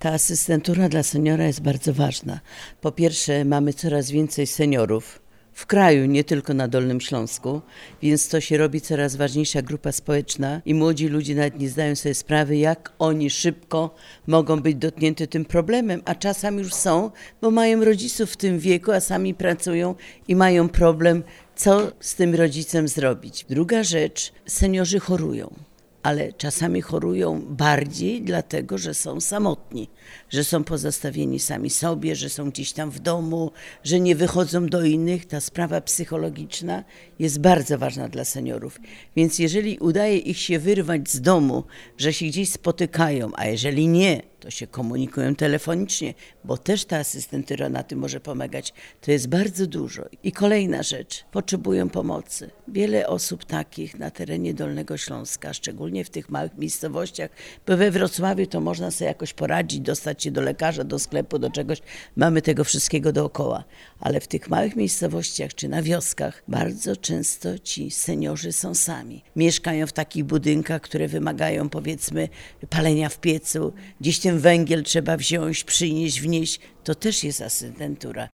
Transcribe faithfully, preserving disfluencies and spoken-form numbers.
Ta asystentura dla seniora jest bardzo ważna. Po pierwsze, mamy coraz więcej seniorów w kraju, nie tylko na Dolnym Śląsku, więc to się robi coraz ważniejsza grupa społeczna i młodzi ludzie nawet nie zdają sobie sprawy, jak oni szybko mogą być dotknięci tym problemem, a czasami już są, bo mają rodziców w tym wieku, a sami pracują i mają problem, co z tym rodzicem zrobić. Druga rzecz, seniorzy chorują. Ale czasami chorują bardziej dlatego, że są samotni, że są pozostawieni sami sobie, że są gdzieś tam w domu, że nie wychodzą do innych. Ta sprawa psychologiczna jest bardzo ważna dla seniorów. Więc jeżeli udaje ich się wyrwać z domu, że się gdzieś spotykają, a jeżeli nie, to się komunikują telefonicznie, bo też ta asystentura na tym może pomagać. To jest bardzo dużo. I kolejna rzecz, potrzebują pomocy. Wiele osób takich na terenie Dolnego Śląska, szczególnie w tych małych miejscowościach, bo we Wrocławiu to można sobie jakoś poradzić, dostać się do lekarza, do sklepu, do czegoś. Mamy tego wszystkiego dookoła. Ale w tych małych miejscowościach czy na wioskach bardzo często ci seniorzy są sami. Mieszkają w takich budynkach, które wymagają, powiedzmy, palenia w piecu. Gdzieś ten węgiel trzeba wziąć, przynieść, wnieść. To też jest asystentura.